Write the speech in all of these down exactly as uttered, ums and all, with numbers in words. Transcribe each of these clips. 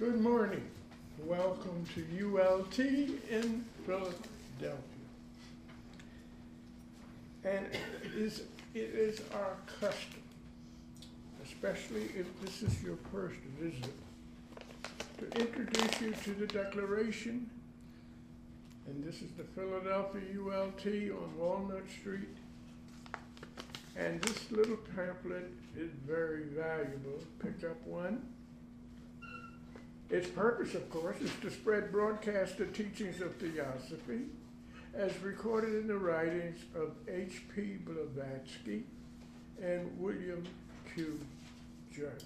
Good morning. Welcome to U L T in Philadelphia. And it is, it is our custom, especially if this is your first visit, to introduce you to the Declaration. And this is the Philadelphia U L T on Walnut Street. And this little pamphlet is very valuable. Pick up one. Its purpose, of course, is to spread broadcast the teachings of Theosophy as recorded in the writings of H P Blavatsky and William Q. Judge.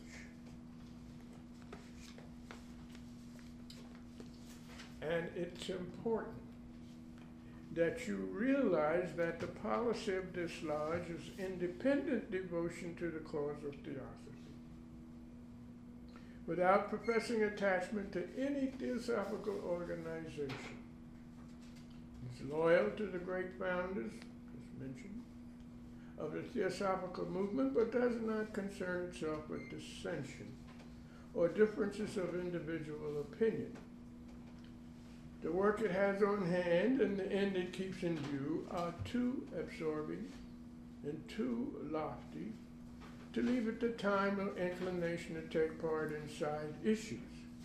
And it's important that you realize that the policy of this lodge is independent devotion to the cause of Theosophy, without professing attachment to any theosophical organization. It's loyal to the great founders, as mentioned, of the theosophical movement, but does not concern itself with dissension or differences of individual opinion. The work it has on hand and the end it keeps in view are too absorbing and too lofty to leave it the time or inclination to take part in side issues.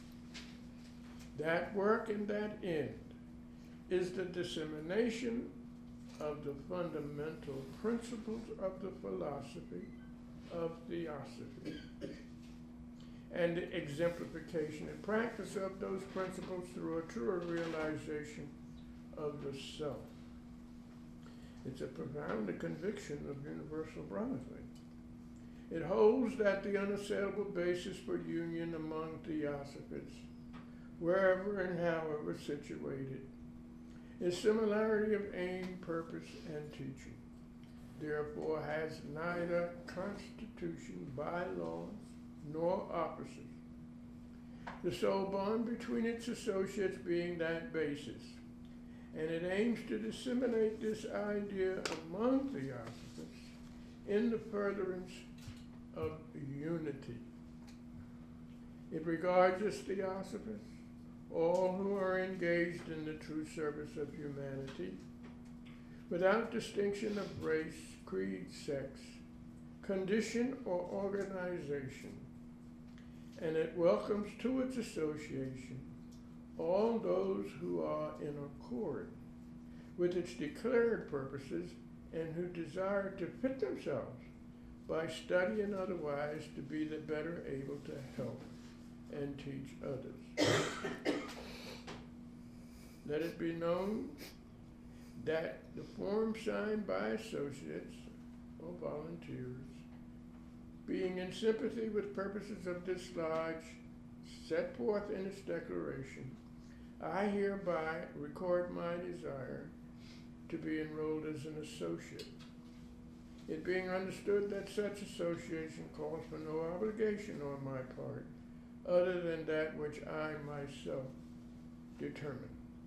That work and that end is the dissemination of the fundamental principles of the philosophy of Theosophy and the exemplification and practice of those principles through a truer realization of the self. It's a profound conviction of universal brotherhood. It holds that the unassailable basis for union among Theosophists, wherever and however situated, is similarity of aim, purpose, and teaching. Therefore has neither constitution, bylaws, nor officers. The sole bond between its associates being that basis, and it aims to disseminate this idea among Theosophists in the furtherance of unity. It regards as Theosophists all who are engaged in the true service of humanity, without distinction of race, creed, sex, condition, or organization, and it welcomes to its association all those who are in accord with its declared purposes and who desire to fit themselves by study and otherwise to be the better able to help and teach others. Let it be known that the form signed by associates or volunteers, being in sympathy with purposes of this lodge set forth in its declaration, I hereby record my desire to be enrolled as an associate. It being understood that such association calls for no obligation on my part other than that which I myself determine.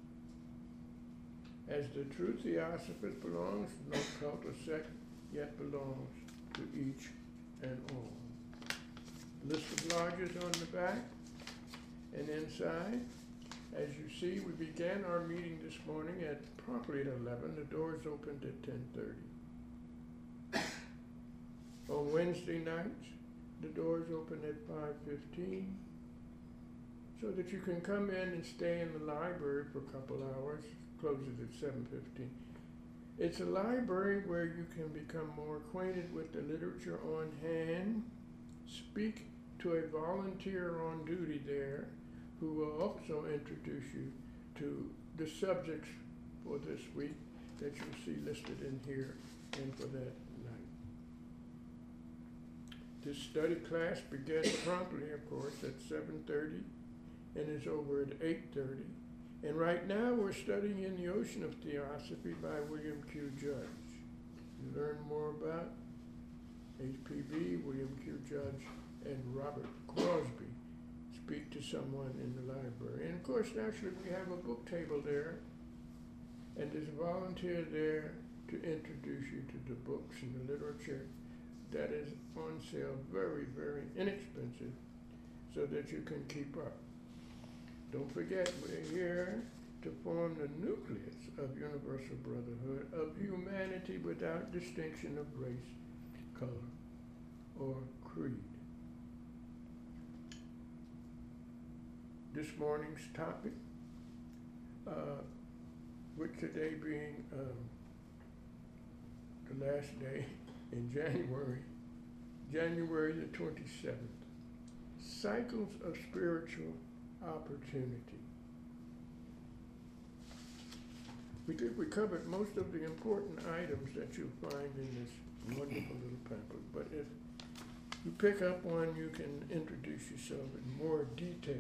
As the true Theosophist belongs to no cult or sect, yet belongs to each and all. List of lodges on the back and inside. As you see, we began our meeting this morning at promptly at eleven. The doors opened at ten thirty. On Wednesday nights, the doors open at five fifteen, so that you can come in and stay in the library for a couple hours. Closes at seven fifteen. It's a library where you can become more acquainted with the literature on hand, speak to a volunteer on duty there who will also introduce you to the subjects for this week that you'll see listed in here and for that night. This study class begins promptly, of course, at seven thirty and is over at eight thirty. And right now we're studying In the Ocean of Theosophy by William Q. Judge. You learn more about H P B, William Q. Judge, and Robert Crosby. Speak to someone in the library. And of course, naturally, we have a book table there, and there's a volunteer there to introduce you to the books and the literature that is on sale, very, very inexpensive, so that you can keep up. Don't forget, we're here to form the nucleus of universal brotherhood of humanity without distinction of race, color, or creed. This morning's topic, uh, with today being um, the last day in January, January the twenty-seventh, cycles of spiritual opportunity. We think we covered most of the important items that you'll find in this wonderful little pamphlet, but if you pick up one, you can introduce yourself in more detail.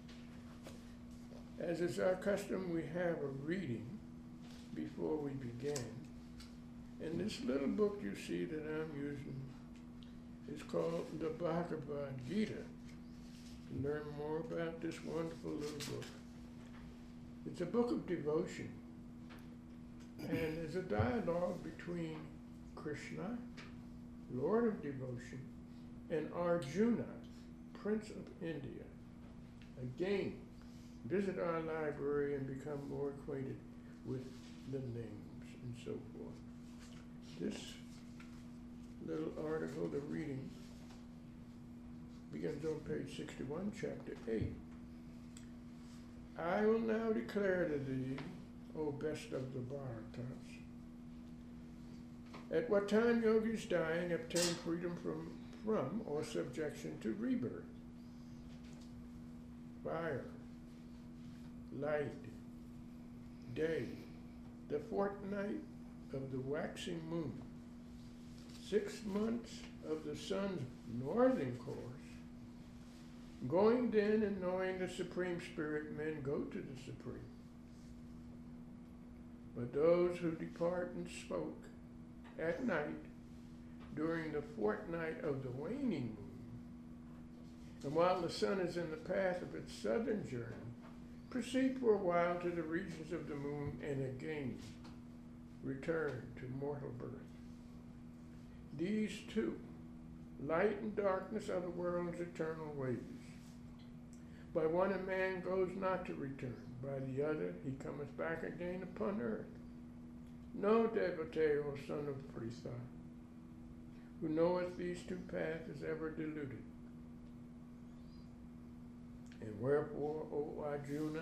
As is our custom, we have a reading before we begin. And this little book you see that I'm using is called the Bhagavad Gita. To learn more about this wonderful little book. It's a book of devotion. And there's a dialogue between Krishna, Lord of Devotion, and Arjuna, Prince of India. Again, visit our library and become more acquainted with the names and so forth. This little article, the reading, begins on page sixty-one, chapter eight. I will now declare to thee, O best of the Bharatas, at what time yogis dying obtain freedom from, from or subjection to rebirth. Fire, light, day, the fortnight of the waxing moon, six months of the sun's northern course. Going then and knowing the Supreme Spirit, men go to the Supreme. But those who depart and spoke at night during the fortnight of the waning moon, and while the sun is in the path of its southern journey, proceed for a while to the regions of the moon and again return to mortal birth. These two, light and darkness, are the world's eternal ways. By one a man goes not to return, by the other he cometh back again upon earth. Know, devotee, O son of Pritha, who knoweth these two paths is ever deluded. And wherefore, O Arjuna,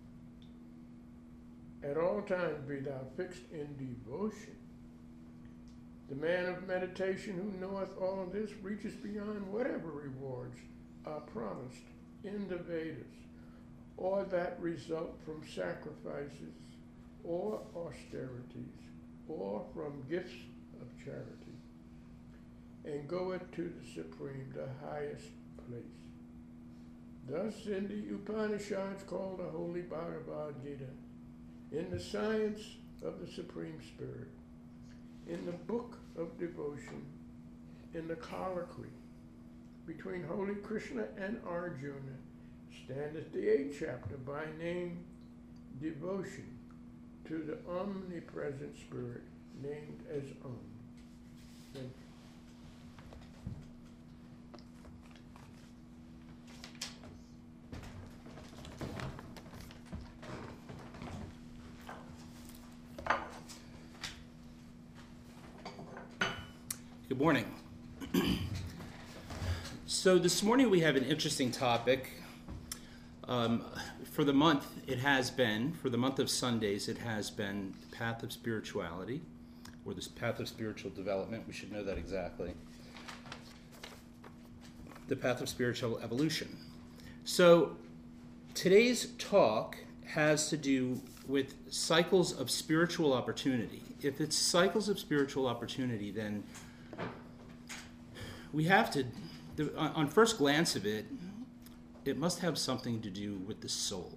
at all times be thou fixed in devotion. The man of meditation who knoweth all this reaches beyond whatever rewards are promised in the Vedas, or that result from sacrifices, or austerities, or from gifts of charity, and goeth to the Supreme, the highest place. Thus in the Upanishads called the Holy Bhagavad Gita, in the science of the Supreme Spirit, in the book of devotion, in the colloquy between Holy Krishna and Arjuna, standeth the eighth chapter by name Devotion to the Omnipresent Spirit, named as Om. Thank you. Good morning. So this morning we have an interesting topic. Um, for the month, it has been, for the month of Sundays, it has been the path of spirituality, or the path of spiritual development. We should know that exactly. The path of spiritual evolution. So today's talk has to do with cycles of spiritual opportunity. If it's cycles of spiritual opportunity, then we have to, the, on first glance of it, it must have something to do with the soul.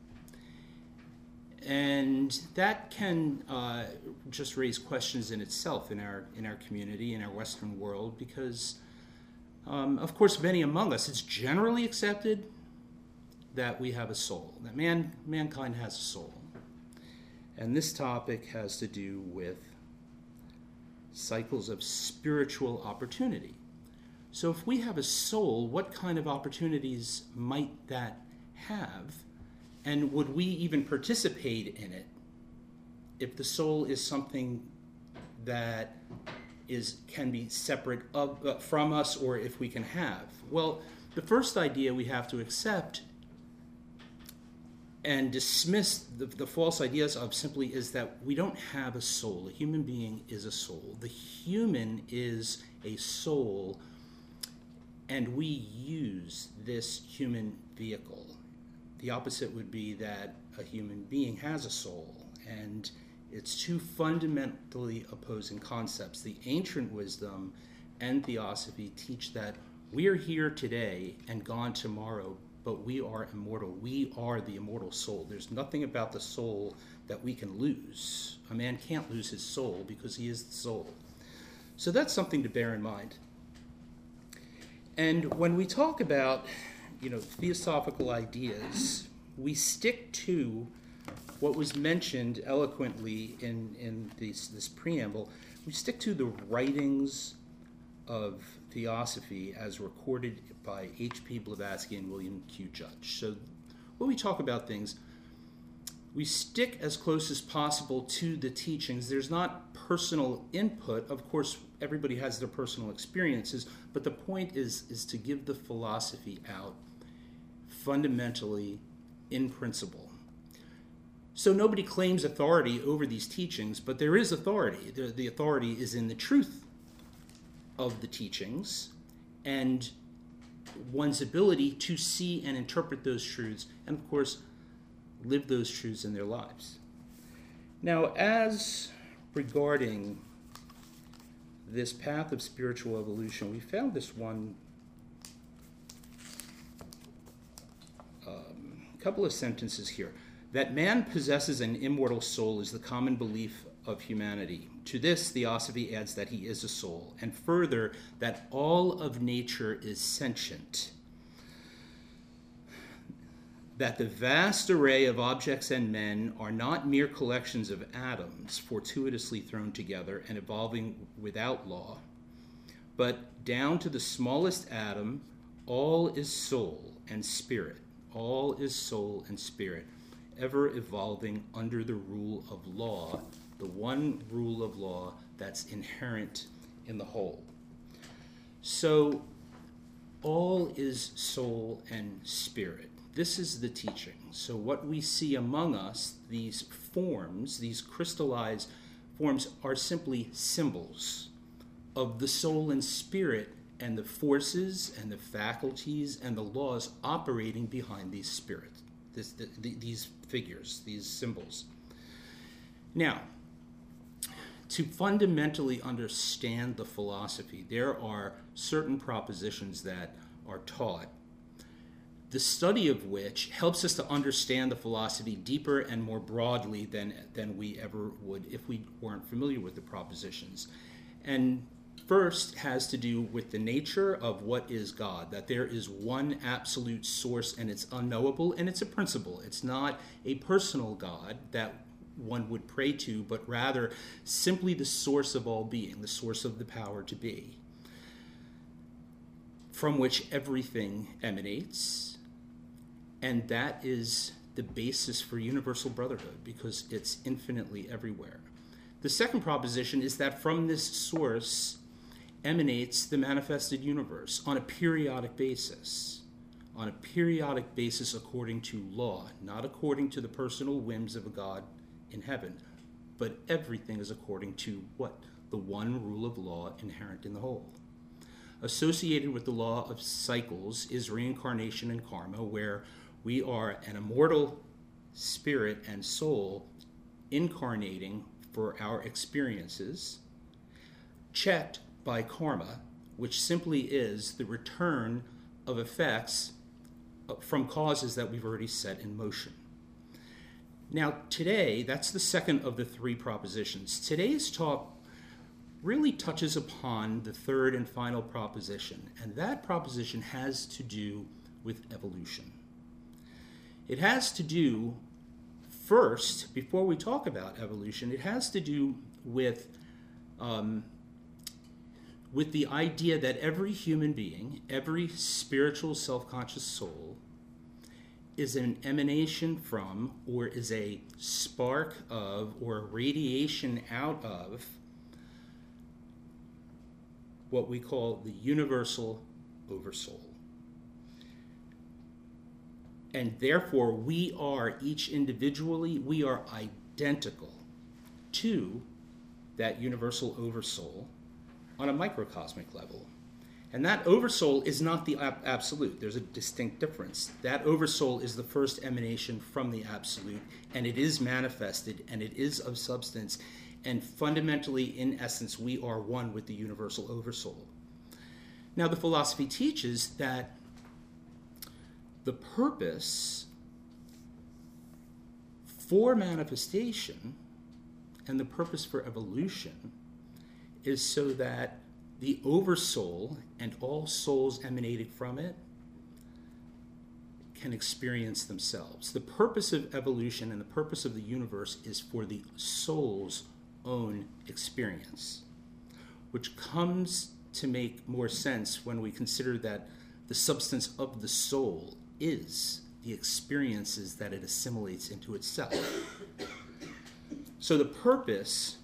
And that can uh, just raise questions in itself in our in our community, in our Western world, because, um, of course, many among us, it's generally accepted that we have a soul, that man mankind has a soul. And this topic has to do with cycles of spiritual opportunity. So if we have a soul, what kind of opportunities might that have And would we even participate in it if the soul is something that is can be separate of, uh, from us, or if we can have? Well, the first idea we have to accept and dismiss the, the false ideas of simply is that we don't have a soul. A human being is a soul. The human is a soul, and we use this human vehicle. The opposite would be that a human being has a soul, and it's two fundamentally opposing concepts. The ancient wisdom and theosophy teach that we are here today and gone tomorrow, but we are immortal. We are the immortal soul. There's nothing about the soul that we can lose. A man can't lose his soul because he is the soul. So that's something to bear in mind. And when we talk about, you know, theosophical ideas, we stick to what was mentioned eloquently in, in this, this preamble. We stick to the writings of theosophy as recorded by H P Blavatsky and William Q. Judge. So when we talk about things, we stick as close as possible to the teachings. There's not personal input. Of course, everybody has their personal experiences, but the point is, is to give the philosophy out fundamentally in principle. So nobody claims authority over these teachings, but there is authority. The, the authority is in the truth of the teachings and one's ability to see and interpret those truths, and of course, live those truths in their lives. Now, as regarding this path of spiritual evolution, we found this one um, couple of sentences here. That man possesses an immortal soul is the common belief of humanity. To this, theosophy adds that he is a soul, and further, that all of nature is sentient. That the vast array of objects and men are not mere collections of atoms fortuitously thrown together and evolving without law, but down to the smallest atom, all is soul and spirit. All is soul and spirit, ever evolving under the rule of law, the one rule of law that's inherent in the whole. So all is soul and spirit. This is the teaching. So what we see among us, these forms, these crystallized forms, are simply symbols of the soul and spirit and the forces and the faculties and the laws operating behind these spirits, this, the, the, these figures, these symbols. Now, to fundamentally understand the philosophy, there are certain propositions that are taught, the study of which helps us to understand the philosophy deeper and more broadly than, than we ever would if we weren't familiar with the propositions. And first has to do with the nature of what is God, that there is one absolute source and it's unknowable and it's a principle. It's not a personal God that one would pray to, but rather simply the source of all being, the source of the power to be, from which everything emanates, and that is the basis for universal brotherhood because it's infinitely everywhere. The second proposition is that from this source emanates the manifested universe on a periodic basis, on a periodic basis according to law, not according to the personal whims of a God in heaven, but everything is according to what? The one rule of law inherent in the whole. Associated with the law of cycles is reincarnation and karma, where we are an immortal spirit and soul incarnating for our experiences, checked by karma, which simply is the return of effects from causes that we've already set in motion. Now, today, that's the second of the three propositions. Today's talk really touches upon the third and final proposition, and that proposition has to do with evolution. It has to do, first, before we talk about evolution, it has to do with um, with the idea that every human being, every spiritual self-conscious soul, is an emanation from, or is a spark of, or a radiation out of what we call the universal oversoul. And therefore, we are, each individually, we are identical to that universal oversoul on a microcosmic level. And that oversoul is not the ab- absolute. There's a distinct difference. That oversoul is the first emanation from the absolute, and it is manifested, and it is of substance. And fundamentally, in essence, we are one with the universal oversoul. Now, the philosophy teaches that the purpose for manifestation and the purpose for evolution is so that the oversoul and all souls emanating from it can experience themselves. The purpose of evolution and the purpose of the universe is for the soul's own experience, which comes to make more sense when we consider that the substance of the soul is the experiences that it assimilates into itself. So the purpose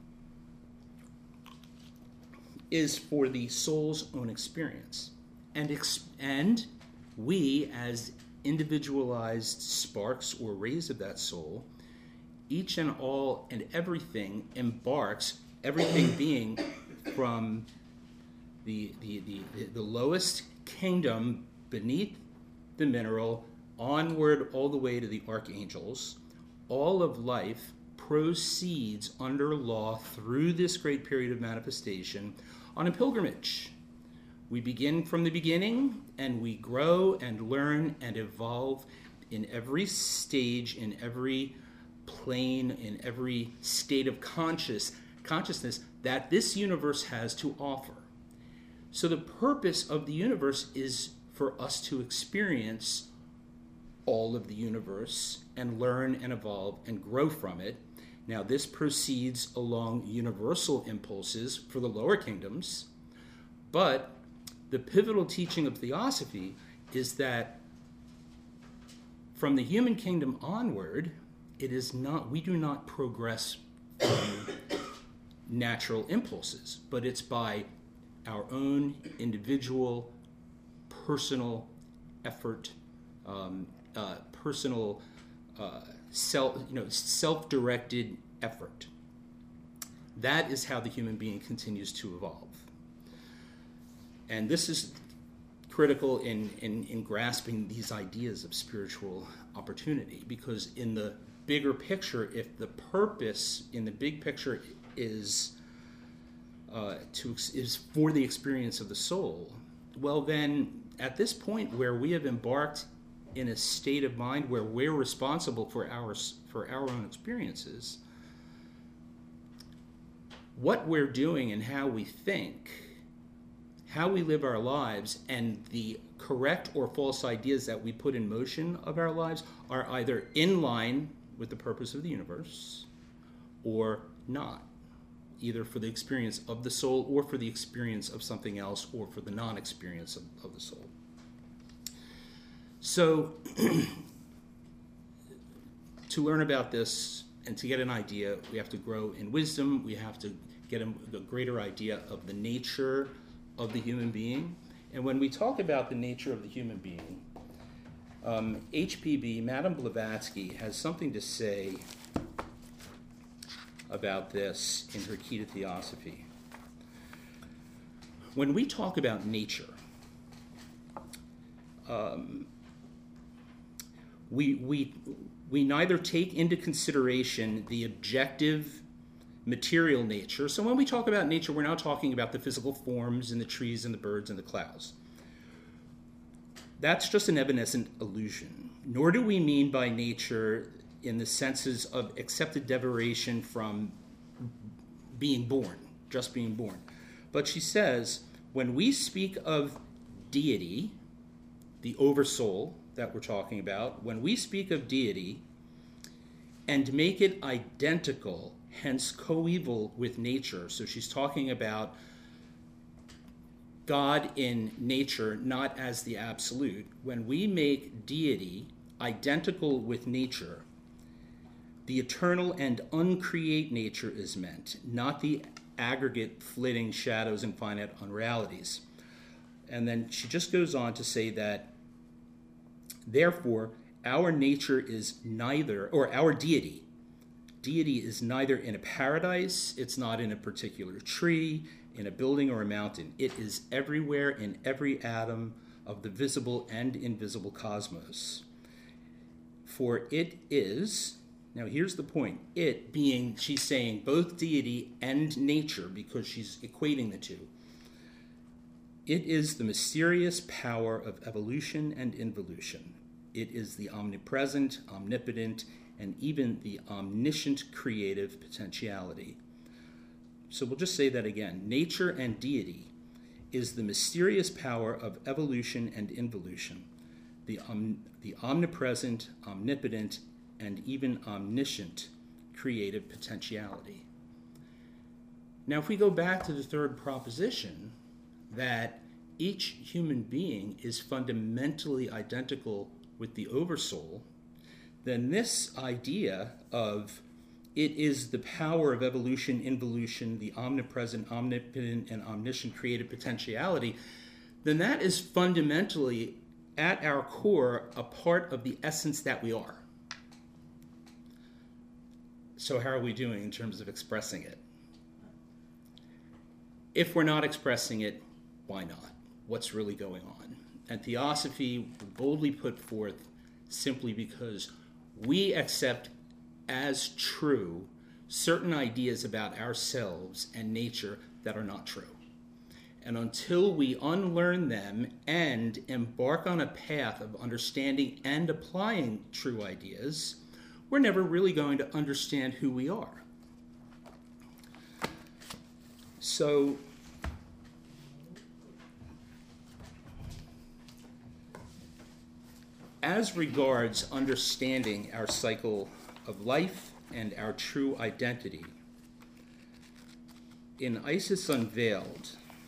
is for the soul's own experience. And, ex- and we, as individualized sparks or rays of that soul, each and all and everything embarks, everything being from the, the, the, the lowest kingdom beneath the mineral, onward all the way to the archangels. All of life proceeds under law through this great period of manifestation on a pilgrimage. We begin from the beginning, and we grow and learn and evolve in every stage, in every plane, in every state of conscious consciousness that this universe has to offer. So the purpose of the universe is for us to experience all of the universe and learn and evolve and grow from it. Now, this proceeds along universal impulses for the lower kingdoms, but the pivotal teaching of Theosophy is that from the human kingdom onward, it is not, we do not progress from natural impulses, but it's by our own individual, personal effort, um, uh, personal uh, self, you know, self-directed effort. That is how the human being continues to evolve. And this is critical in, in, in grasping these ideas of spiritual opportunity, because in the bigger picture, if the purpose in the big picture is uh, to is for the experience of the soul, well then, at this point where we have embarked in a state of mind where we're responsible for our for our own experiences, what we're doing and how we think, how we live our lives, and the correct or false ideas that we put in motion of our lives are either in line with the purpose of the universe or not, either for the experience of the soul or for the experience of something else or for the non-experience of, of the soul. So to learn about this and to get an idea, we have to grow in wisdom. We have to get a, a greater idea of the nature of the human being. And when we talk about the nature of the human being, um, H P B, Madame Blavatsky, has something to say about this in her Key to Theosophy. When we talk about nature, um, we, we, we neither take into consideration the objective material nature. So when we talk about nature, we're not talking about the physical forms and the trees and the birds and the clouds. That's just an evanescent illusion. Nor do we mean by nature in the senses of accepted derivation from being born, just being born. But she says, when we speak of deity, the oversoul that we're talking about, when we speak of deity and make it identical, hence coeval with nature, so she's talking about God in nature, not as the absolute. When we make deity identical with nature, the eternal and uncreate nature is meant, not the aggregate flitting shadows and finite unrealities. And then she just goes on to say that, therefore, our nature is neither, or our deity, deity is neither in a paradise, it's not in a particular tree, in a building or a mountain. It is everywhere in every atom of the visible and invisible cosmos. For it is, now here's the point, it being, she's saying both deity and nature because she's equating the two. It is the mysterious power of evolution and involution. It is the omnipresent, omnipotent, and even the omniscient creative potentiality. So we'll just say that again. Nature and deity is the mysterious power of evolution and involution, the, om- the omnipresent, omnipotent, and even omniscient creative potentiality. Now, if we go back to the third proposition, that each human being is fundamentally identical with the Oversoul, then this idea of it is the power of evolution, involution, the omnipresent, omnipotent, and omniscient creative potentiality, then that is fundamentally, at our core, a part of the essence that we are. So how are we doing in terms of expressing it? If we're not expressing it, why not? What's really going on? And Theosophy boldly put forth simply because we accept as true certain ideas about ourselves and nature that are not true. And until we unlearn them and embark on a path of understanding and applying true ideas, we're never really going to understand who we are. So, as regards understanding our cycle of life and our true identity, in Isis Unveiled,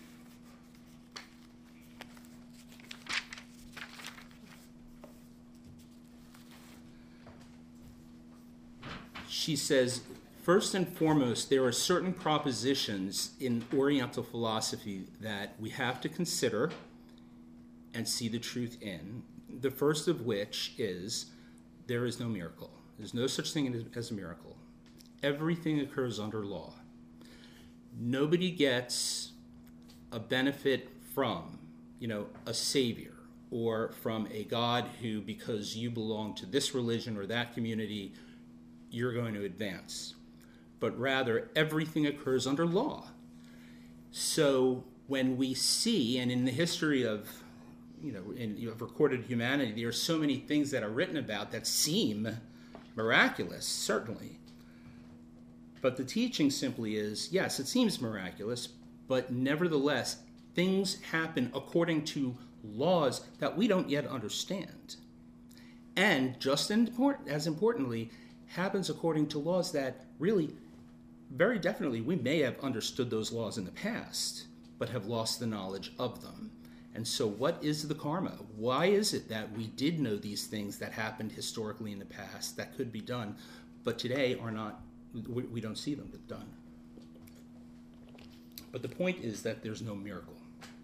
she says, first and foremost, there are certain propositions in Oriental philosophy that we have to consider and see the truth in. The first of which is there is no miracle. There's no such thing as a miracle. Everything occurs under law. Nobody gets a benefit from, you know, a savior or from a God who, because you belong to this religion or that community, you're going to advance. But rather, everything occurs under law. So when we see, and in the history of you know, in you have recorded humanity, there are so many things that are written about that seem miraculous, certainly. But the teaching simply is, yes, it seems miraculous, but nevertheless, things happen according to laws that we don't yet understand. And just import- as importantly, happens according to laws that really, very definitely, we may have understood those laws in the past, but have lost the knowledge of them. And so what is the karma? Why is it that we did know these things that happened historically in the past that could be done, but today are not, we, we don't see them done? But the point is that there's no miracle.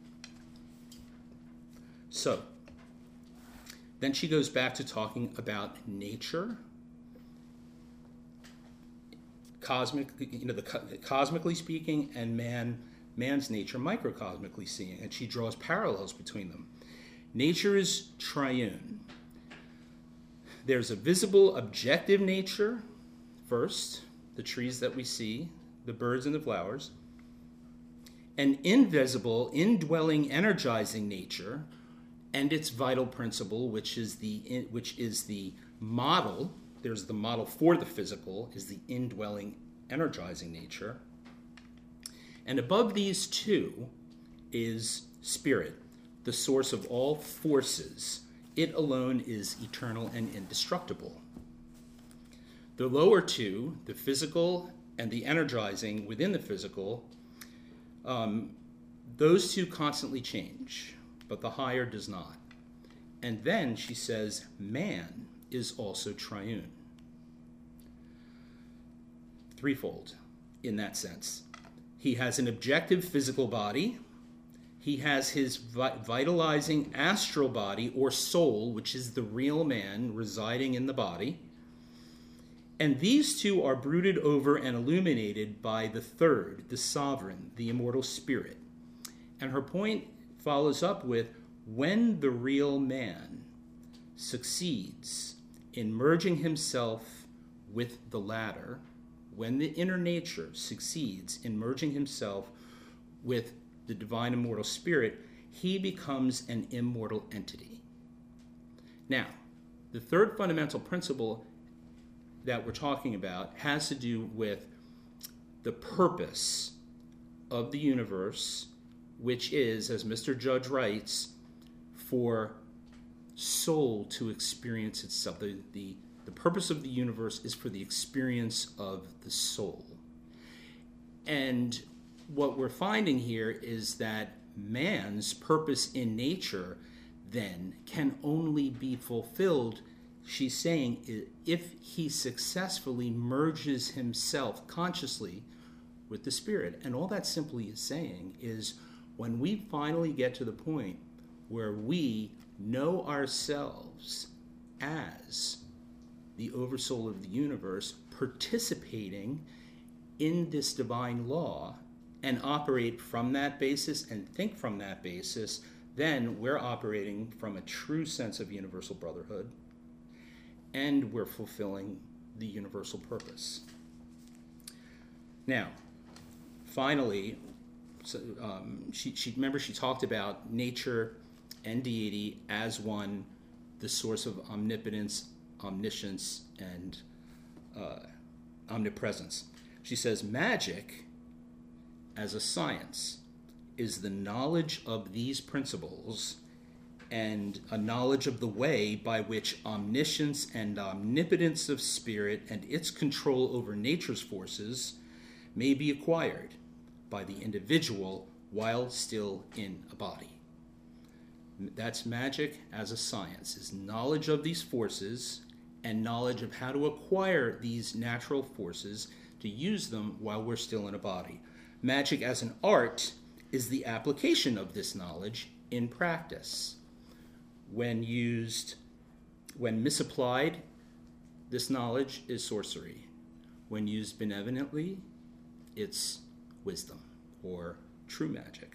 So, then she goes back to talking about nature, cosmic, you know, the cosmically speaking, and man, man's nature microcosmically seeing, and she draws parallels between them. Nature is triune. There's a visible, objective nature, first, the trees that we see, the birds and the flowers, an invisible, indwelling, energizing nature, and its vital principle, which is the which is the model. There's the model for the physical, is the indwelling, energizing nature. And above these two is spirit, the source of all forces. It alone is eternal and indestructible. The lower two, the physical and the energizing within the physical, um, those two constantly change, but the higher does not. And then she says, man is also triune. Threefold in that sense. He has an objective physical body. He has his vi- vitalizing astral body or soul, which is the real man residing in the body. And these two are brooded over and illuminated by the third, the sovereign, the immortal spirit. And her point follows up with, when the real man succeeds in merging himself with the latter, when the inner nature succeeds in merging himself with the divine immortal spirit, he becomes an immortal entity. Now, the third fundamental principle that we're talking about has to do with the purpose of the universe, which is, as Mister Judge writes, for soul to experience itself. The, the, the purpose of the universe is for the experience of the soul. And what we're finding here is that man's purpose in nature then can only be fulfilled, she's saying, if he successfully merges himself consciously with the spirit. And all that simply is saying is, when we finally get to the point where we know ourselves as the oversoul of the universe, participating in this divine law, and operate from that basis and think from that basis, then we're operating from a true sense of universal brotherhood, and we're fulfilling the universal purpose. Now, finally, so, um, she, she remember she talked about nature and deity as one, the source of omnipotence, omniscience, and uh, omnipresence. She says magic, as a science, is the knowledge of these principles and a knowledge of the way by which omniscience and omnipotence of spirit and its control over nature's forces may be acquired by the individual while still in a body. That's magic as a science, is knowledge of these forces and knowledge of how to acquire these natural forces to use them while we're still in a body. Magic as an art is the application of this knowledge in practice. When used, when misapplied, this knowledge is sorcery. When used benevolently, it's wisdom or true magic.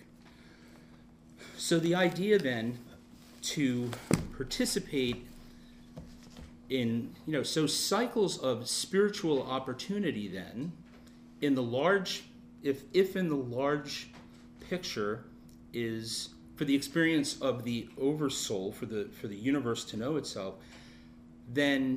So the idea then to participate in, you know, so cycles of spiritual opportunity then, in the large, if if in the large picture is for the experience of the oversoul, for the for the universe to know itself, then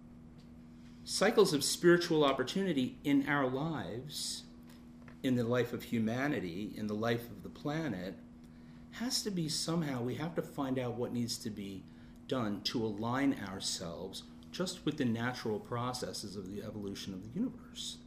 cycles of spiritual opportunity in our lives, in the life of humanity, in the life of the planet, has to be somehow, we have to find out what needs to be done to align ourselves just with the natural processes of the evolution of the universe.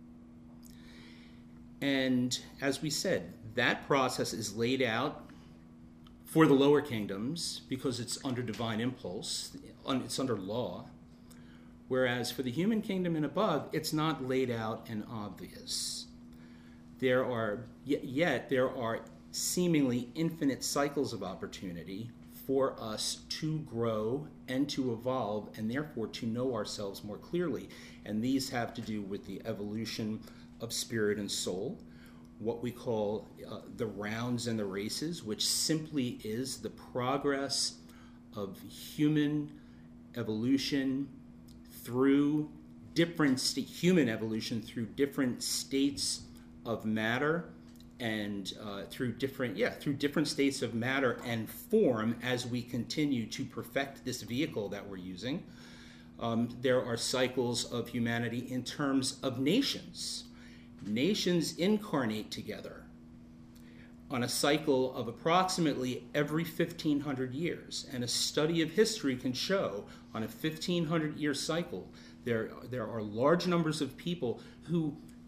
And as we said, that process is laid out for the lower kingdoms because it's under divine impulse, it's under law, whereas for the human kingdom and above, it's not laid out and obvious. There are, yet there are seemingly infinite cycles of opportunity for us to grow and to evolve, and therefore to know ourselves more clearly. And these have to do with the evolution of spirit and soul, what we call uh, the rounds and the races, which simply is the progress of human evolution through different st- human evolution through different states of matter and uh, through different yeah through different states of matter and form as we continue to perfect this vehicle that we're using. Um, there are cycles of humanity in terms of nations. Nations incarnate together on a cycle of approximately every fifteen hundred years. And a study of history can show on a fifteen hundred year cycle, there, there are large numbers of people who,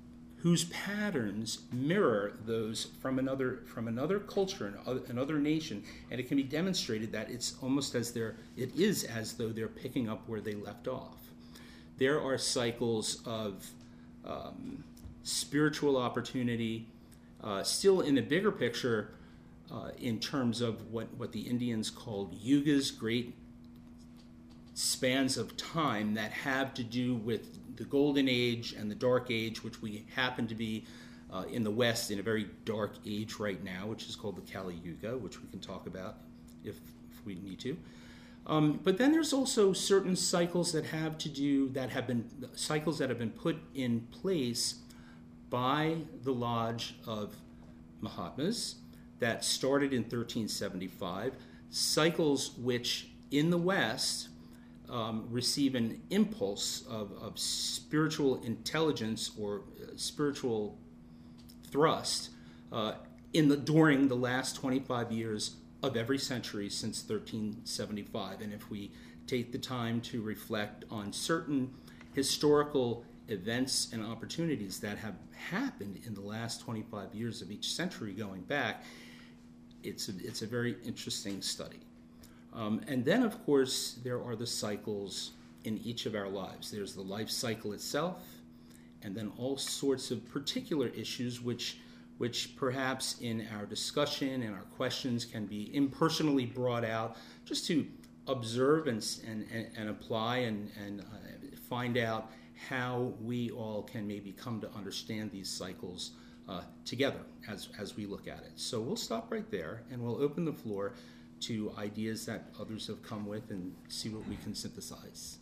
whose patterns mirror those from another from another culture and another nation, and it can be demonstrated that it's almost as they're it is as though they're picking up where they left off. There are cycles of um, spiritual opportunity, uh, still in the bigger picture, uh, in terms of what, what the Indians called yugas, great spans of time that have to do with the Golden Age and the Dark Age, which we happen to be uh, in the West in a very dark age right now, which is called the Kali Yuga, which we can talk about if, if we need to. Um, but then there's also certain cycles that have to do, that have been, cycles that have been put in place by the Lodge of Mahatmas that started in thirteen seventy-five, cycles which in the West Um, receive an impulse of, of spiritual intelligence or uh, spiritual thrust uh, in the during the last twenty-five years of every century since thirteen seventy-five. And if we take the time to reflect on certain historical events and opportunities that have happened in the last twenty-five years of each century going back, it's a, it's a very interesting study. Um, and then, of course, there are the cycles in each of our lives. There's the life cycle itself, and then all sorts of particular issues which, which perhaps in our discussion and our questions can be impersonally brought out just to observe and, and, and apply and, and uh, find out how we all can maybe come to understand these cycles uh, together as, as we look at it. So we'll stop right there, and we'll open the floor to ideas that others have come with and see what we can synthesize.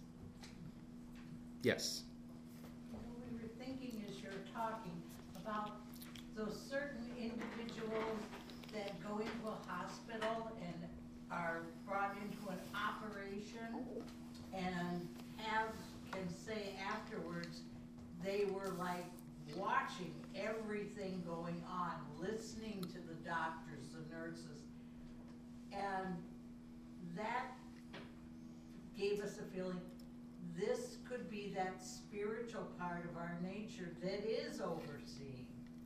Yes? What we were thinking as you're talking about those certain individuals that go into a hospital and are brought into an operation and have, can say afterwards, they were like watching everything going on, listening to the doctors, the nurses. And that gave us a feeling this could be that spiritual part of our nature that is overseeing.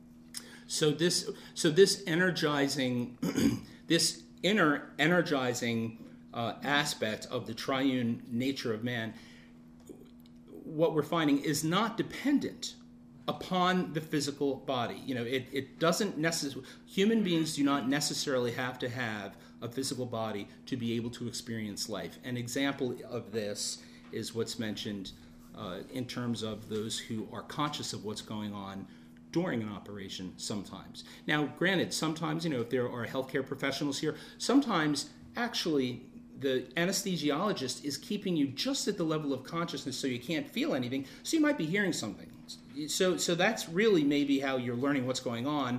So this, so this energizing, this inner energizing uh, aspect of the triune nature of man, what we're finding is not dependent upon the physical body. You know, it, it doesn't necessarily, human beings do not necessarily have to have a physical body to be able to experience life. An example of this is what's mentioned uh, in terms of those who are conscious of what's going on during an operation sometimes. Now, granted, sometimes, you know, if there are healthcare professionals here, sometimes actually the anesthesiologist is keeping you just at the level of consciousness so you can't feel anything, so you might be hearing something. So, so that's really maybe how you're learning what's going on.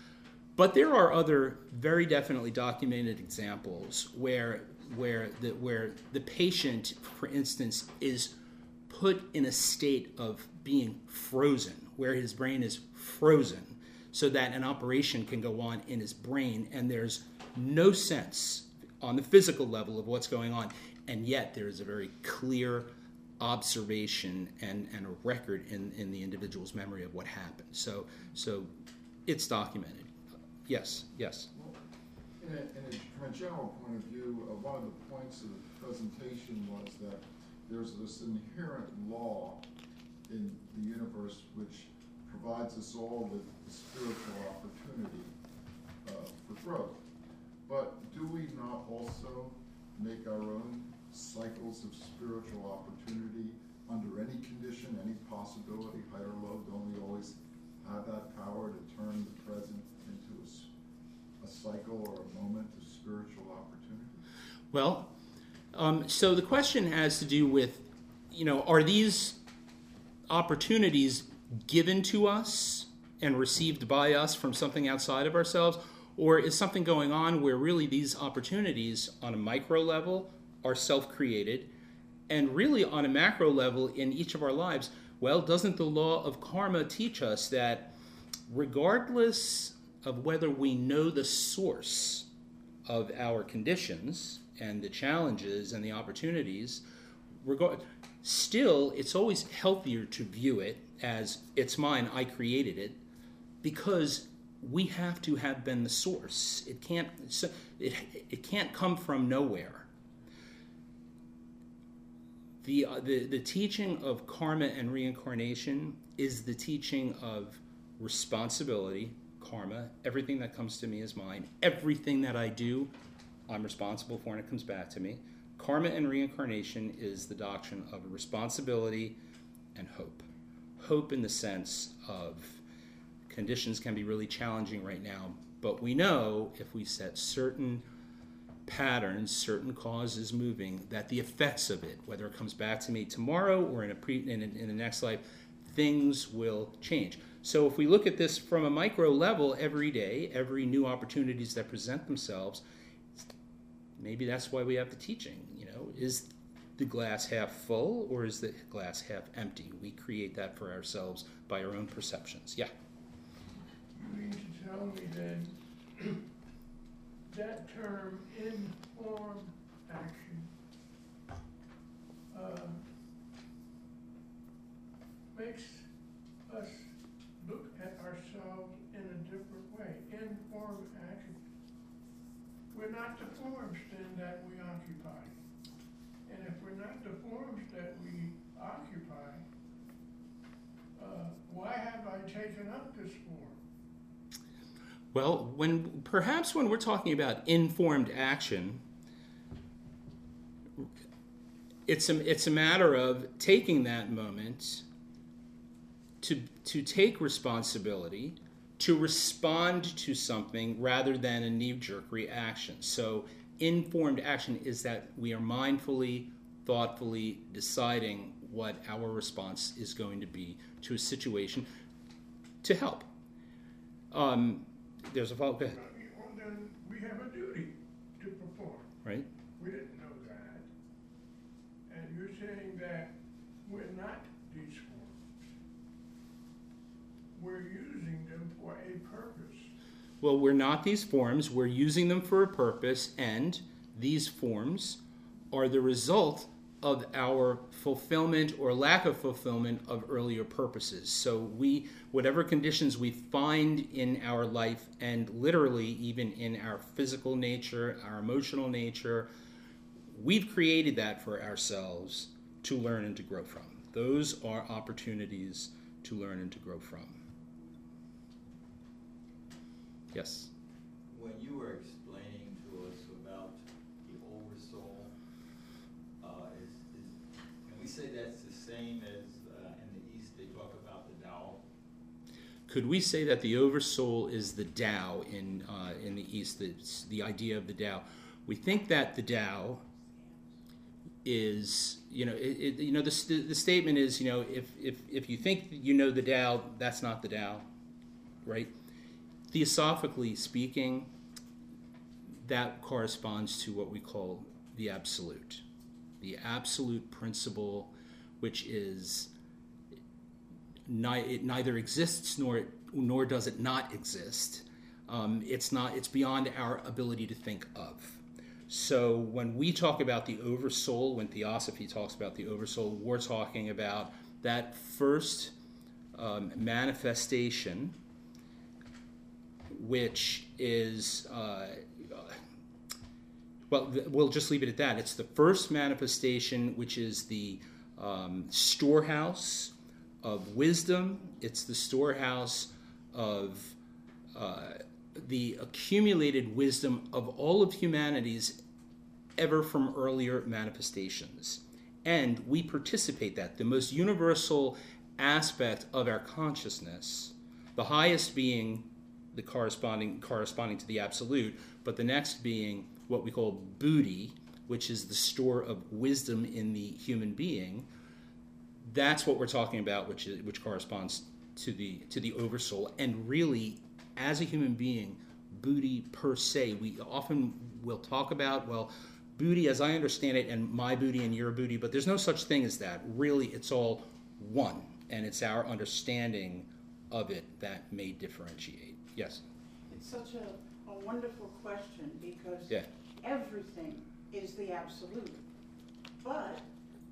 But there are other very definitely documented examples where where the where the patient, for instance, is put in a state of being frozen, where his brain is frozen, so that an operation can go on in his brain, and there's no sense on the physical level of what's going on, and yet there is a very clear observation and, and a record in, in the individual's memory of what happened. So so it's documented. Yes, yes. Well, in a, in a, from a general point of view, uh, one of the points of the presentation was that there's this inherent law in the universe which provides us all with the spiritual opportunity uh, for growth. But do we not also make our own cycles of spiritual opportunity under any condition, any possibility, high or low? Don't we always have that power to turn the present into a, a cycle or a moment of spiritual opportunity? Well, um, so the question has to do with, you know, are these opportunities given to us and received by us from something outside of ourselves, or is something going on where really these opportunities on a micro level are self-created, and really on a macro level in each of our lives? Well, doesn't the law of karma teach us that regardless of whether we know the source of our conditions and the challenges and the opportunities, regard, Still, it's always healthier to view it as it's mine, I created it, because we have to have been the source. It can't, it, it can't come from nowhere. The, uh, the, the teaching of karma and reincarnation is the teaching of responsibility, karma. Everything that comes to me is mine. Everything that I do, I'm responsible for, and it comes back to me. Karma and reincarnation is the doctrine of responsibility and hope. Hope in the sense of conditions can be really challenging right now, but we know if we set certain patterns, certain causes moving, that the effects of it, whether it comes back to me tomorrow or in a pre, in, in the next life, things will change. So if we look at this from a micro level every day, every new opportunities that present themselves, maybe that's why we have the teaching. You know, is the glass half full or is the glass half empty? We create that for ourselves by our own perceptions. Yeah. You mean to tell me then that term informed action uh, makes us look at ourselves in a different way. Informed action. We're not the forms then that we occupy. And if we're not the forms that we occupy, uh, why have I taken up this form? Well, when perhaps when we're talking about informed action, it's a, it's a matter of taking that moment to, to take responsibility, to respond to something rather than a knee-jerk reaction. So informed action is that we are mindfully, thoughtfully deciding what our response is going to be to a situation to help. Um, there's a follow. Go ahead. Well, then we have a duty to perform. Right. We didn't know that. And you're saying that we're not these forms. We're using them for a purpose. Well, we're not these forms. We're using them for a purpose, and these forms are the result of our fulfillment or lack of fulfillment of earlier purposes. So we, whatever conditions we find in our life, and literally even in our physical nature, our emotional nature, we've created that for ourselves to learn and to grow from. Those are opportunities to learn and to grow from. Yes? When you were explaining to us about the oversoul, uh, is, is, can we say that's the same as uh, in the East they talk about the Tao? Could we say that the oversoul is the Tao in uh, in the East? It's the idea of the Tao. We think that the Tao is, you know, it, it, you know, the, the statement is, you know, if if if you think you know the Tao, that's not the Tao, right? Theosophically speaking, that corresponds to what we call the absolute, the absolute principle, which is ni- it neither exists nor nor does it not exist. Um, it's not. It's beyond our ability to think of. So when we talk about the oversoul, when Theosophy talks about the oversoul, we're talking about that first um, manifestation, which is, uh, well, we'll just leave it at that. It's the first manifestation, which is the um, storehouse of wisdom. It's the storehouse of uh, the accumulated wisdom of all of humanity's ever from earlier manifestations. And we participate that. The most universal aspect of our consciousness, the highest being the corresponding corresponding to the absolute, but the next being what we call buddhi, which is the store of wisdom in the human being. That's what we're talking about, which is, which corresponds to the to the oversoul. And really, as a human being, buddhi per se, we often will talk about, well, buddhi as I understand it, and my buddhi and your buddhi, but there's no such thing as that. Really, it's all one, and it's our understanding of it that may differentiate. Yes? It's such a, a wonderful question because Yeah. everything is the absolute. But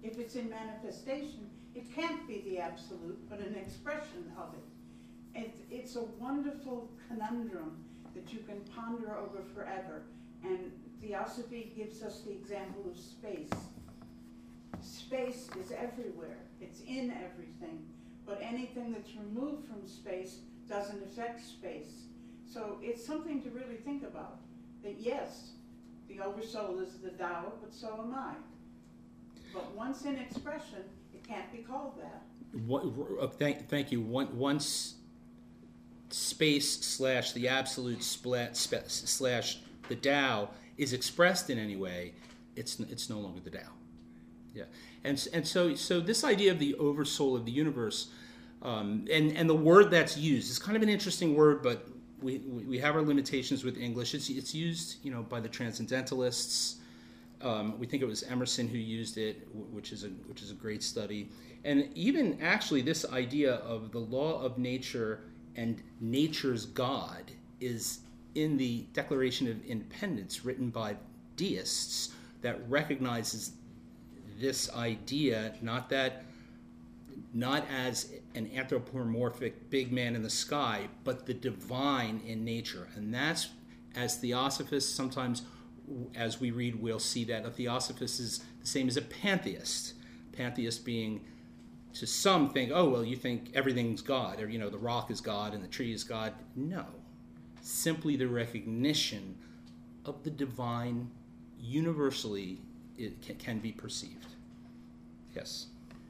If it's in manifestation, it can't be the absolute, but an expression of it. It, it's a wonderful conundrum that you can ponder over forever. And Theosophy gives us the example of space. Space is everywhere. It's in everything. But anything that's removed from space doesn't affect space. So it's something to really think about. That yes, the Oversoul is the Tao, but so am I. But once in expression, it can't be called that. What, uh, thank, thank you. One, once space slash the absolute splat, sp- slash the Tao is expressed in any way, it's it's no longer the Tao. Yeah, and and so so this idea of the Oversoul of the universe, um, and and the word that's used is kind of an interesting word, but we we have our limitations with English. It's it's used, you know, by the Transcendentalists. Um, we think it was Emerson who used it, which is a which is a great study. And even actually, this idea of the law of nature and nature's God is in the Declaration of Independence, written by deists, that recognizes this idea, not that, not as an anthropomorphic big man in the sky, but the divine in nature. And that's, as theosophists, sometimes as we read, we'll see that a theosophist is the same as a pantheist. Pantheist being, to some think, oh, well, you think everything's God, or, you know, the rock is God and the tree is God. No. Simply the recognition of the divine universally it can, can be perceived. Yes?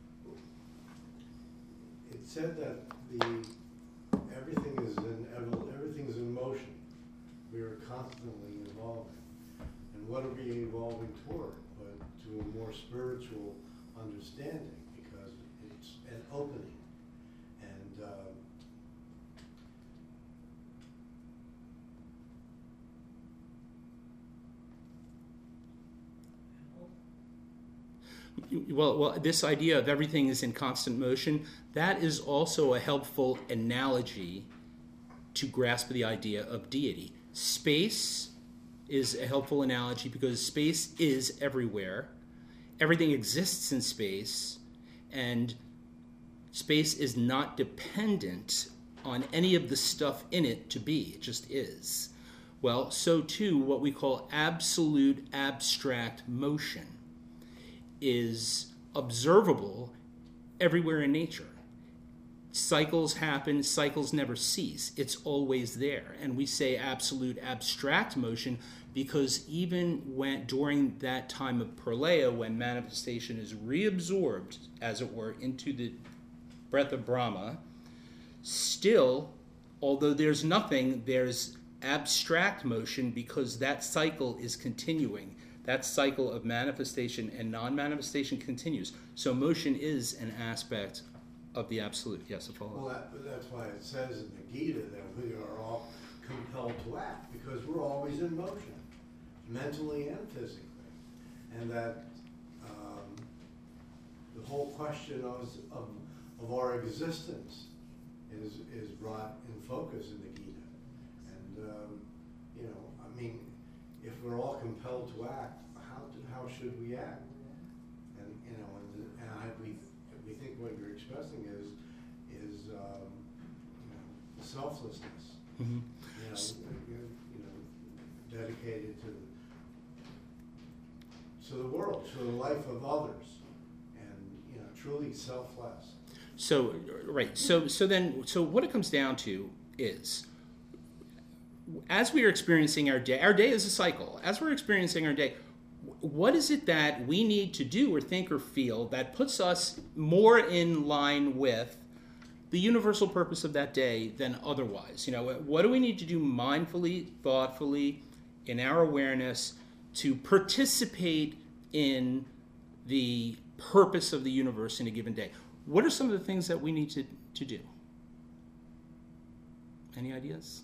It said that the everything is in everything is in motion. We are constantly evolving. And what are we evolving toward? But to a more spiritual understanding, because it's an opening. And um, Well, well, this idea of everything is in constant motion, that is also a helpful analogy to grasp the idea of deity. Space is a helpful analogy because space is everywhere. Everything exists in space, and space is not dependent on any of the stuff in it to be. It just is. Well, so too, what we call absolute abstract motion is observable everywhere in nature. Cycles happen, cycles never cease. It's always there. And we say absolute abstract motion because even when during that time of pralaya, when manifestation is reabsorbed, as it were, into the breath of Brahma, still, although there's nothing, there's abstract motion because that cycle is continuing. That cycle of manifestation and non-manifestation continues. So motion is an aspect of the absolute. Yes, a follow-up. Well, that, that's why it says in the Gita that we are all compelled to act, because we're always in motion, mentally and physically. And that um, the whole question of, of, of our existence is, is brought in focus in the Gita. And, um, you know, I mean, if we're all compelled to act, how do, how should we act? And you know, and, and I, we we think what you're expressing is is um, you know, selflessness. Mm-hmm. You know, you, you know, dedicated to to the world, to the life of others, and you know, truly selfless. So right. So so then so what it comes down to is, as we are experiencing our day, our day is a cycle. As we're experiencing our day, what is it that we need to do or think or feel that puts us more in line with the universal purpose of that day than otherwise? You know, what do we need to do mindfully, thoughtfully, in our awareness to participate in the purpose of the universe in a given day? What are some of the things that we need to, to do? Any ideas?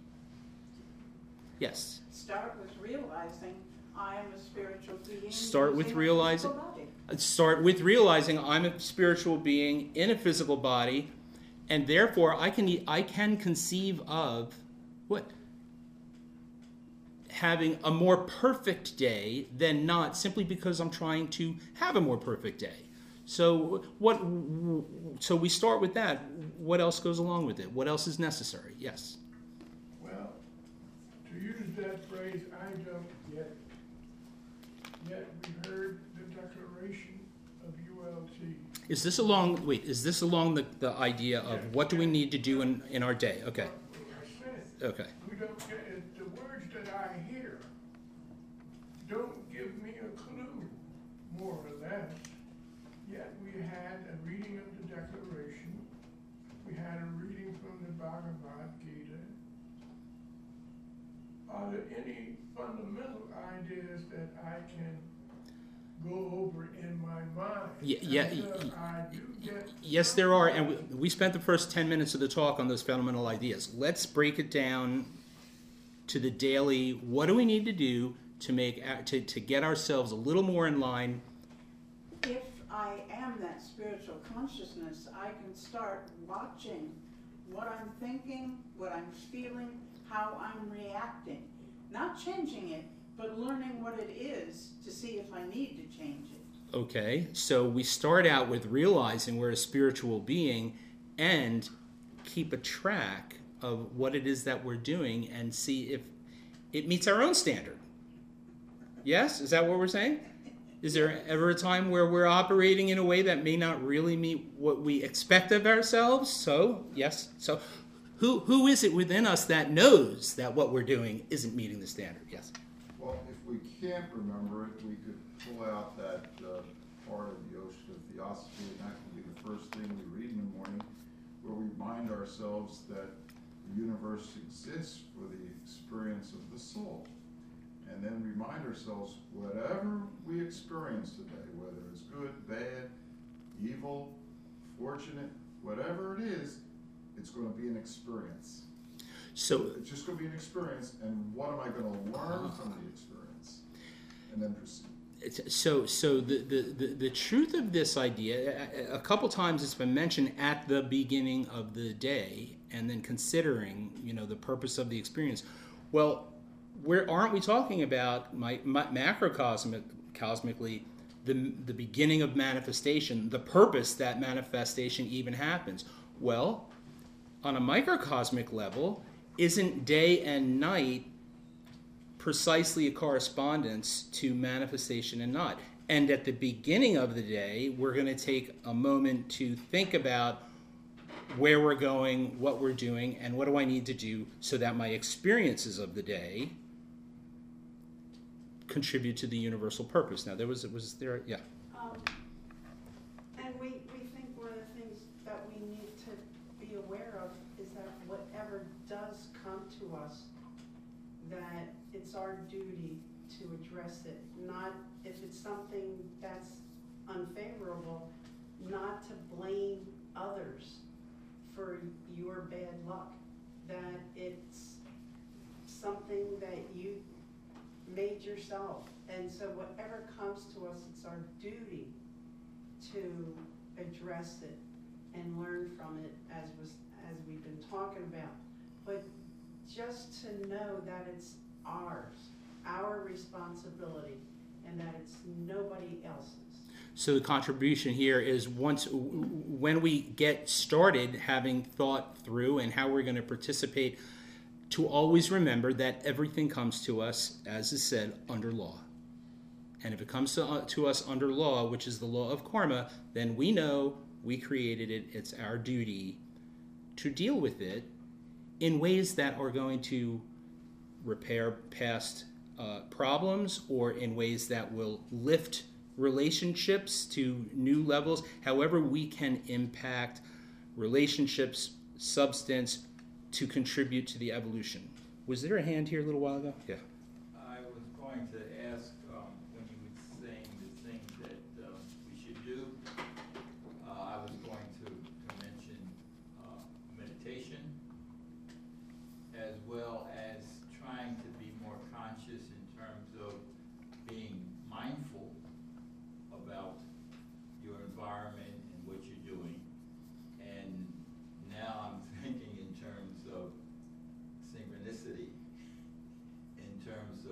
Yes. Start with realizing I am a spiritual being. Start with using a realizing. physical body. Start with realizing I'm a spiritual being in a physical body, and therefore I can I can conceive of what? having a more perfect day than not, simply because I'm trying to have a more perfect day. So what? So we start with that. What else goes along with it? What else is necessary? Yes. Well, to use that phrase, I don't yet, yet we heard the Declaration of U L T. Is this along? Wait, is this along the, the idea of Yeah. what do we need to do in, in our day? Okay. What I said, Okay. we don't get it, the words that I hear don't give me a clue, more or less. Yet we had a reading of the Declaration, we had a reading from the Bhagavad Gita. Are there any fundamental ideas that I can go over in my mind? Yeah, yeah, And, uh, y- I do get Yes, there are, and we, we spent the first ten minutes of the talk on those fundamental ideas. Let's break it down to the daily. What do we need to do to make to, to get ourselves a little more in line? If I am that spiritual consciousness, I can start watching what I'm thinking, what I'm feeling, how I'm reacting. Not changing it, but learning what it is to see if I need to change it. Okay, so we start out with realizing we're a spiritual being and keep a track of what it is that we're doing and see if it meets our own standard. Yes? Is that what we're saying? Is there ever a time where we're operating in a way that may not really meet what we expect of ourselves? So, yes. So, who who is it within us that knows that what we're doing isn't meeting the standard? Yes. Well, if we can't remember it, we could pull out that uh, part of the ocean of theosophy, and that can be the first thing we read in the morning, where we remind ourselves that the universe exists for the experience of the soul. And then remind ourselves, whatever we experience today, whether it's good, bad, evil, fortunate, whatever it is, it's going to be an experience. So, It's just going to be an experience, and what am I going to learn from the experience? And then proceed. It's- So, so the, the, the, the truth of this idea, a, a couple times it's been mentioned at the beginning of the day, and then considering, you know, the purpose of the experience. Well, where aren't we talking about my, my macrocosmic, cosmically, the the beginning of manifestation, the purpose that manifestation even happens? Well, on a microcosmic level, isn't day and night precisely a correspondence to manifestation and not? And at the beginning of the day, we're going to take a moment to think about where we're going, what we're doing, and what do I need to do so that my experiences of the day contribute to the universal purpose. Now, there was, was there, yeah. Um, and we, we think one of the things that we need to be aware of is that whatever does come to us, that it's our duty to address it. Not, if it's something that's unfavorable, not to blame others for your bad luck. That it's something that you made yourself. And so whatever comes to us, it's our duty to address it and learn from it, as was as we've been talking about. But just to know that it's ours, our responsibility, and that it's nobody else's. So the contribution here is once, when we get started having thought through and how we're going to participate, to always remember that everything comes to us, as is said, under law. And if it comes to, uh, to us under law, which is the law of karma, then we know we created it. It's our duty to deal with it in ways that are going to repair past uh, problems, or in ways that will lift relationships to new levels. However we can impact relationships, substance, to contribute to the evolution. Was there a hand here a little while ago? Yeah. I was going to ask, um, when you were saying the things that um, we should do, uh, I was going to, to mention uh, meditation, as well as trying to be more conscious in terms of being mindful about your environment and what you're doing. And now I'm thinking in terms of synchronicity, in terms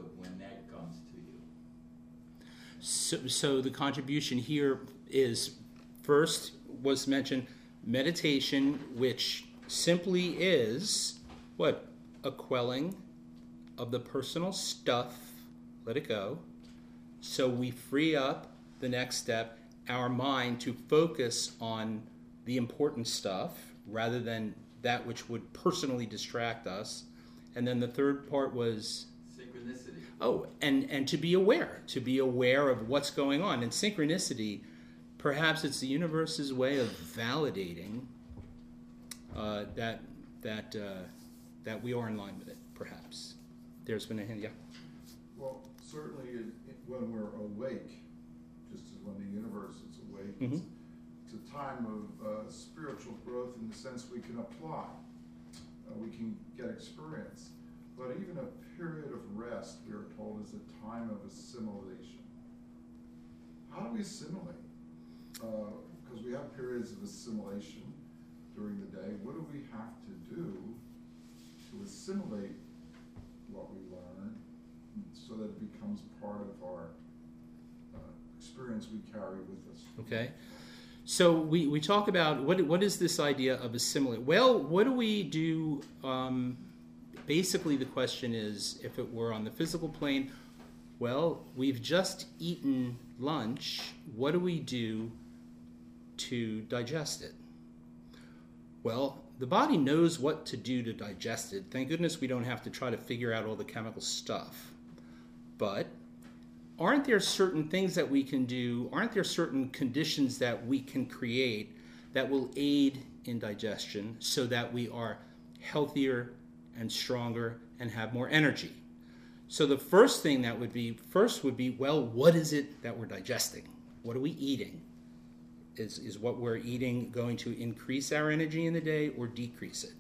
so, so the contribution here is, first was mentioned meditation, which simply is what? A quelling of the personal stuff, let it go, so we free up the next step, our mind, to focus on the important stuff rather than that which would personally distract us. And then the third part was Synchronicity. oh, and, and to be aware, to be aware of what's going on. And synchronicity, perhaps it's the universe's way of validating uh, that that uh, that we are in line with it. Perhaps there's been a hint. Yeah. Well, certainly it, it, when we're awake, just as when the universe is awake, Mhm. it's, it's a time of uh, spiritual growth in the sense we can apply, uh, we can get experience. But even a period of rest, we are told, is a time of assimilation. How do we assimilate? Because uh, we have periods of assimilation during the day. What do we have to do to assimilate what we learn so that it becomes part of our uh, experience we carry with us? Okay. So we, we talk about what what is this idea of assimilate? Well, what do we do? Um, basically, the question is, if it were on the physical plane, well, we've just eaten lunch. What do we do to digest it? Well, the body knows what to do to digest it. Thank goodness we don't have to try to figure out all the chemical stuff. But aren't there certain things that we can do? Aren't there certain conditions that we can create that will aid in digestion so that we are healthier and stronger and have more energy? So the first thing that would be, first would be, well, what is it that we're digesting? What are we eating? Is, is what we're eating going to increase our energy in the day or decrease it?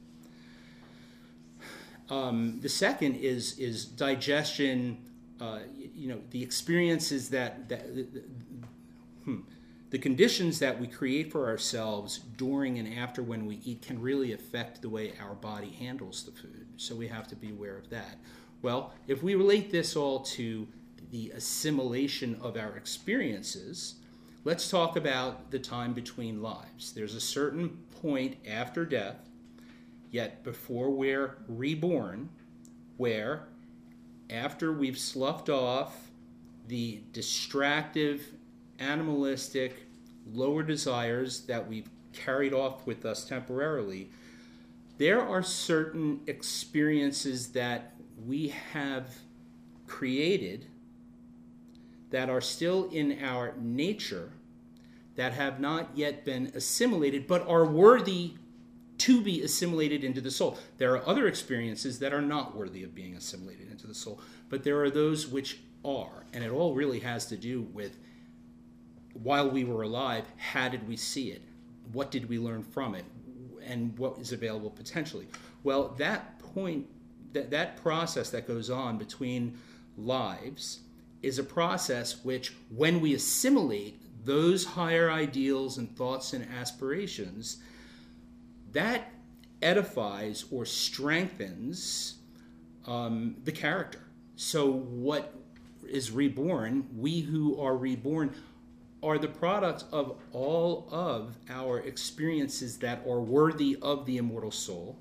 Um, the second is, is digestion. Uh, you know, the experiences that, that the, the, hmm, the conditions that we create for ourselves during and after when we eat can really affect the way our body handles the food. So we have to be aware of that. Well, if we relate this all to the assimilation of our experiences, let's talk about the time between lives. There's a certain point after death, yet before we're reborn, where after we've sloughed off the distractive, animalistic, lower desires that we've carried off with us temporarily, there are certain experiences that we have created that are still in our nature that have not yet been assimilated but are worthy to be assimilated into the soul. There are other experiences that are not worthy of being assimilated into the soul, but there are those which are, and it all really has to do with, while we were alive, how did we see it? What did we learn from it? And what is available potentially? Well, that point, that, that process that goes on between lives is a process which, when we assimilate those higher ideals and thoughts and aspirations, that edifies or strengthens um, the character. So what is reborn, we who are reborn, are the product of all of our experiences that are worthy of the immortal soul,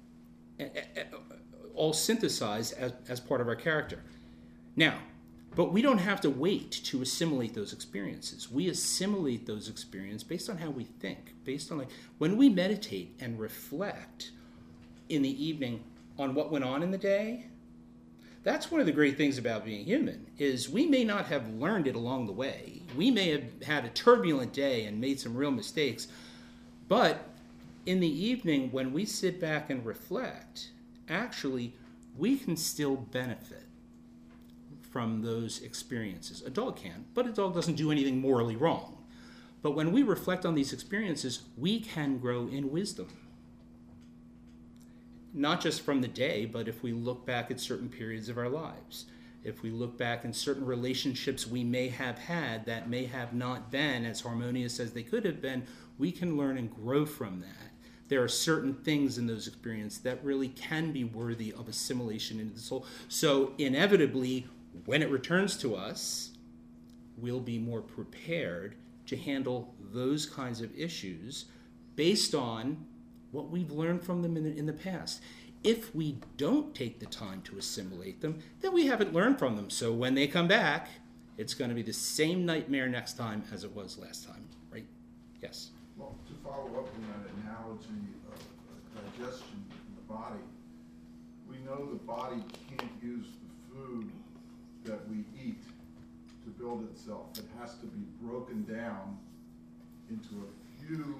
all synthesized as, as part of our character. Now, but we don't have to wait to assimilate those experiences. We assimilate those experiences based on how we think, based on like when we meditate and reflect in the evening on what went on in the day. That's one of the great things about being human, is we may not have learned it along the way. We may have had a turbulent day and made some real mistakes, but in the evening when we sit back and reflect, actually we can still benefit from those experiences. A dog can, but a dog doesn't do anything morally wrong. But when we reflect on these experiences, we can grow in wisdom. Not just from the day, but if we look back at certain periods of our lives. If we look back in certain relationships we may have had that may have not been as harmonious as they could have been, we can learn and grow from that. There are certain things in those experiences that really can be worthy of assimilation into the soul. So inevitably, when it returns to us, we'll be more prepared to handle those kinds of issues based on what we've learned from them in the, in the past. If we don't take the time to assimilate them, then we haven't learned from them. So when they come back, it's going to be the same nightmare next time as it was last time, right? Yes? Well, to follow up on that analogy of uh, digestion in the body, we know the body can't use the food that we eat to build itself. It has to be broken down into a few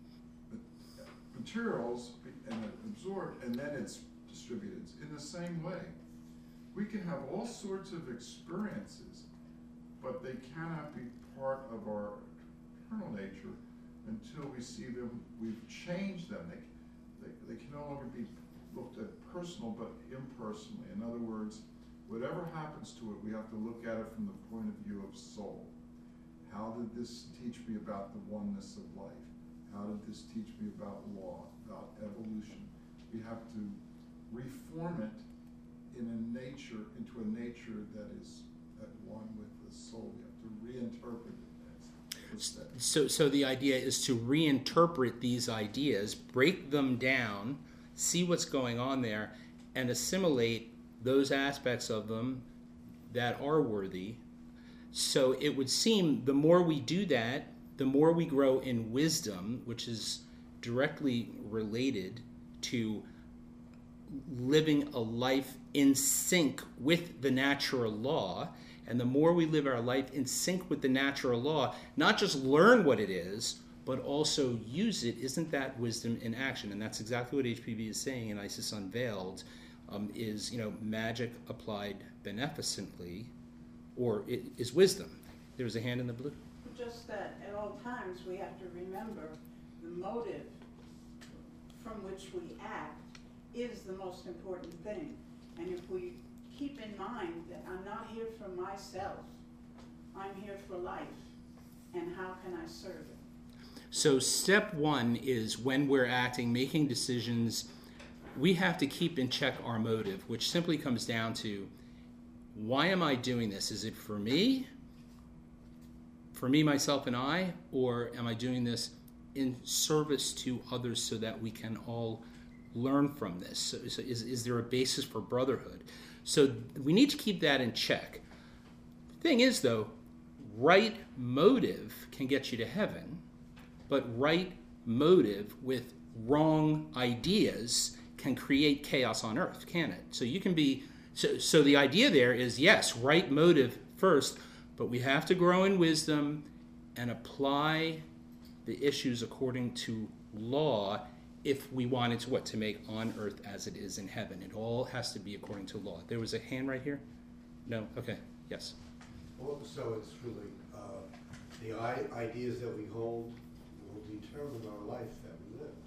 materials and absorbed, and then it's distributed. In the same way, we can have all sorts of experiences, but they cannot be part of our eternal nature until we see them, we've changed them. They, they, they can no longer be looked at personal, but impersonally. In other words, whatever happens to it, we have to look at it from the point of view of soul. How did this teach me about the oneness of life? How did this teach me about law, about evolution? We have to reform it in a nature, into a nature that is at one with the soul. We have to reinterpret it. As, as so, so the idea is to reinterpret these ideas, break them down, see what's going on there, and assimilate those aspects of them that are worthy. So it would seem the more we do that, the more we grow in wisdom, which is directly related to living a life in sync with the natural law. And the more we live our life in sync with the natural law, not just learn what it is, but also use it, isn't that wisdom in action? And that's exactly what H P B is saying in Isis Unveiled, um, is, you know, magic applied beneficently, or it is wisdom. There was a hand in the blue. Just that at all times we have to remember the motive from which we act is the most important thing. And if we keep in mind that I'm not here for myself, I'm here for life, and how can I serve it? So step one is when we're acting, making decisions, we have to keep in check our motive, which simply comes down to, why am I doing this? Is it for me? For me, myself, and I? Or am I doing this in service to others so that we can all learn from this? So, so is, is there a basis for brotherhood? So we need to keep that in check. The thing is, though, right motive can get you to heaven, but right motive with wrong ideas can create chaos on earth, can it? So you can be, so, so the idea there is, yes, right motive first, but we have to grow in wisdom and apply the issues according to law if we wanted to, what, to make on earth as it is in heaven. It all has to be according to law. There was a hand right here? No? Okay. Yes. Well, so it's really, uh, the I- ideas that we hold will determine our life that we live.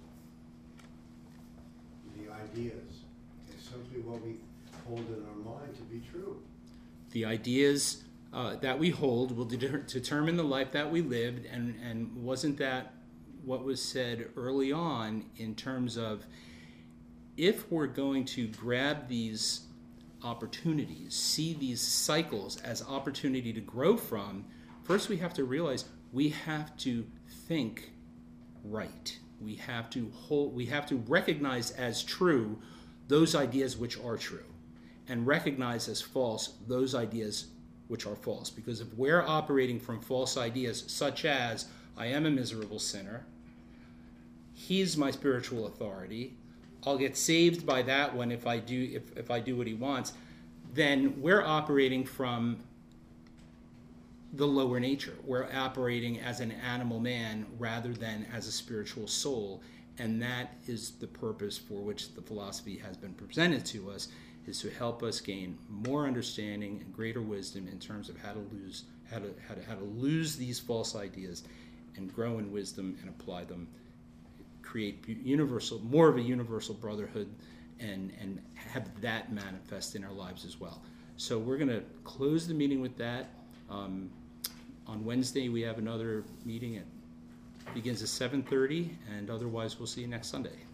The ideas is simply what we hold in our mind to be true. The ideas uh, that we hold will de- determine the life that we lived, and, and wasn't that what was said early on in terms of, if we're going to grab these opportunities, see these cycles as opportunity to grow from, first we have to realize we have to think right. We have to hold, we have to recognize as true those ideas which are true, and recognize as false those ideas which are false. Because if we're operating from false ideas, such as, I am a miserable sinner, he's my spiritual authority, I'll get saved by that one if I do if, if I do what he wants, then we're operating from the lower nature. We're operating as an animal man rather than as a spiritual soul. And that is the purpose for which the philosophy has been presented to us, is to help us gain more understanding and greater wisdom in terms of how to lose how to how to how to lose these false ideas and grow in wisdom and apply them, create universal more of a universal brotherhood, and and have that manifest in our lives as well. So we're going to close the meeting with that. Um, on Wednesday we have another meeting. It begins at seven thirty, and otherwise we'll see you next Sunday.